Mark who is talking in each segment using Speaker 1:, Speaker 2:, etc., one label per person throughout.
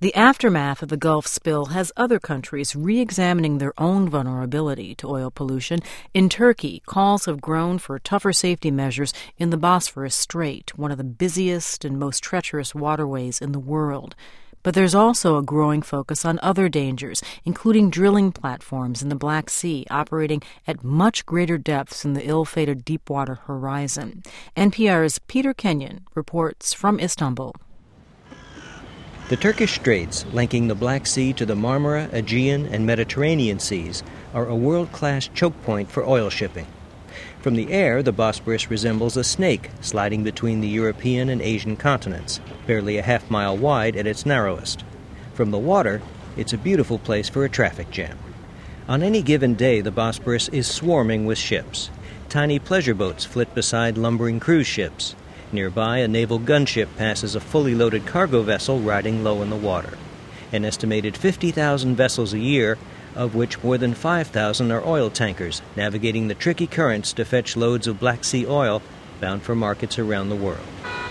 Speaker 1: The aftermath of the Gulf spill has other countries re-examining their own vulnerability to oil pollution. In Turkey, calls have grown for tougher safety measures in the Bosphorus Strait, one of the busiest and most treacherous waterways in the world. But there's also a growing focus on other dangers, including drilling platforms in the Black Sea operating at much greater depths in the ill-fated Deepwater Horizon. NPR's Peter Kenyon reports from Istanbul.
Speaker 2: The Turkish Straits, linking the Black Sea to the Marmara, Aegean, and Mediterranean seas, are a world-class choke point for oil shipping. From the air, the Bosporus resembles a snake sliding between the European and Asian continents, barely a half-mile wide at its narrowest. From the water, it's a beautiful place for a traffic jam. On any given day, the Bosporus is swarming with ships. Tiny pleasure boats flit beside lumbering cruise ships. Nearby, a naval gunship passes a fully loaded cargo vessel riding low in the water. An estimated 50,000 vessels a year, of which more than 5,000 are oil tankers, navigating the tricky currents to fetch loads of Black Sea oil bound for markets around the world.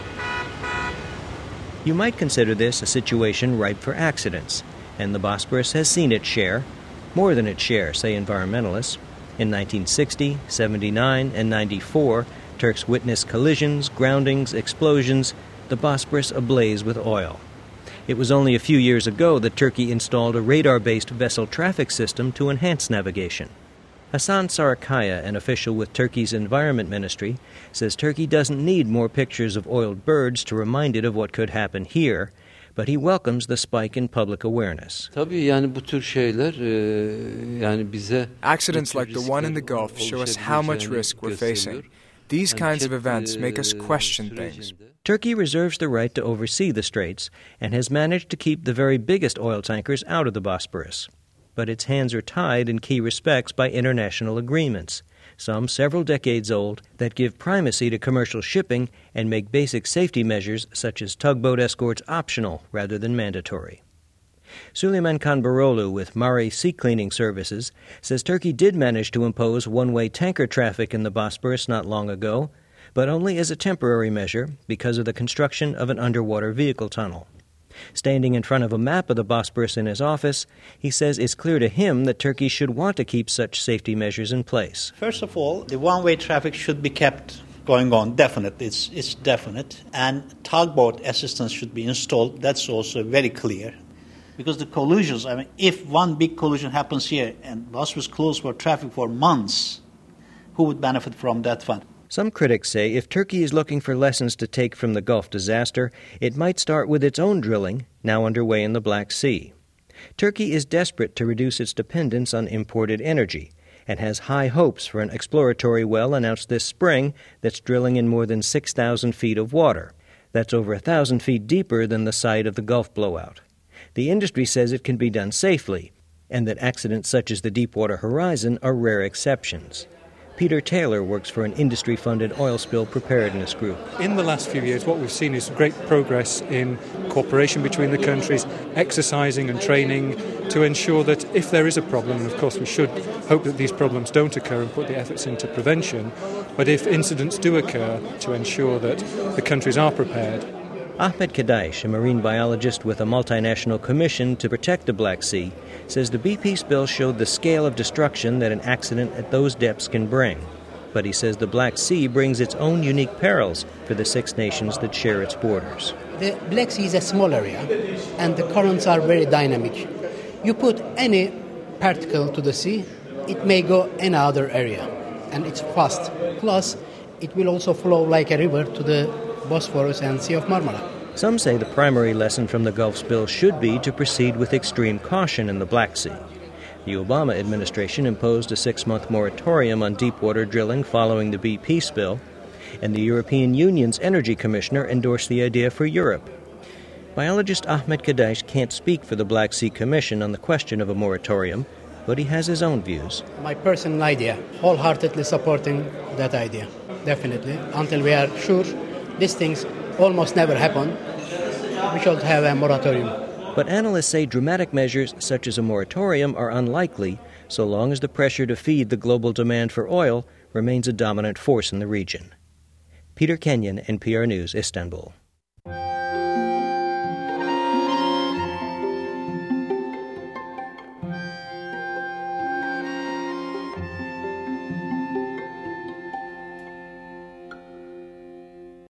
Speaker 2: You might consider this a situation ripe for accidents, and the Bosporus has seen its share, more than its share, say environmentalists. In 1960, 79, and 94, Turks witnessed collisions, groundings, explosions, the Bosporus ablaze with oil. It was only a few years ago that Turkey installed a radar-based vessel traffic system to enhance navigation. Hasan Sarakaya, an official with Turkey's Environment Ministry, says Turkey doesn't need more pictures of oiled birds to remind it of what could happen here, but he welcomes the spike in public awareness.
Speaker 3: Accidents like the one in the Gulf show us how much risk we're facing. These kinds of events make us question things.
Speaker 2: Turkey reserves the right to oversee the straits and has managed to keep the very biggest oil tankers out of the Bosporus. But its hands are tied in key respects by international agreements, some several decades old, that give primacy to commercial shipping and make basic safety measures such as tugboat escorts optional rather than mandatory. Süleyman Kanbaroglu with Mare Sea Cleaning Services says Turkey did manage to impose one-way tanker traffic in the Bosporus not long ago, but only as a temporary measure because of the construction of an underwater vehicle tunnel. Standing in front of a map of the Bosporus in his office, he says it's clear to him that Turkey should want to keep such safety measures in place.
Speaker 4: First of all, the one-way traffic should be kept going on, definite. It's definite. And tugboat assistance should be installed. That's also very clear. Because the collisions, if one big collision happens here and Bosporus closed for traffic for months, who would benefit from that fund?
Speaker 2: Some critics say if Turkey is looking for lessons to take from the Gulf disaster, it might start with its own drilling, now underway in the Black Sea. Turkey is desperate to reduce its dependence on imported energy and has high hopes for an exploratory well announced this spring that's drilling in more than 6,000 feet of water. That's over 1,000 feet deeper than the site of the Gulf blowout. The industry says it can be done safely, and that accidents such as the Deepwater Horizon are rare exceptions. Peter Taylor works for an industry-funded oil spill preparedness group.
Speaker 5: In the last few years, what we've seen is great progress in cooperation between the countries, exercising and training to ensure that if there is a problem, and of course we should hope that these problems don't occur and put the efforts into prevention, but if incidents do occur, to ensure that the countries are prepared.
Speaker 2: Ahmet Kadaish, a marine biologist with a multinational commission to protect the Black Sea, says the BP spill showed the scale of destruction that an accident at those depths can bring. But he says the Black Sea brings its own unique perils for the 6 nations that share its borders.
Speaker 6: The Black Sea is a small area, and the currents are very dynamic. You put any particle to the sea, it may go any other area, and it's fast. Plus, it will also flow like a river to the Bosphorus and Sea of Marmara.
Speaker 2: Some say the primary lesson from the Gulf spill should be to proceed with extreme caution in the Black Sea. The Obama administration imposed a 6-month moratorium on deepwater drilling following the BP spill, and the European Union's Energy Commissioner endorsed the idea for Europe. Biologist Ahmet Kadaish can't speak for the Black Sea Commission on the question of a moratorium, but he has his own views.
Speaker 6: My personal idea, wholeheartedly supporting that idea, definitely. Until we are sure these things almost never happen, we should have a moratorium.
Speaker 2: But analysts say dramatic measures such as a moratorium are unlikely so long as the pressure to feed the global demand for oil remains a dominant force in the region. Peter Kenyon, NPR News, Istanbul.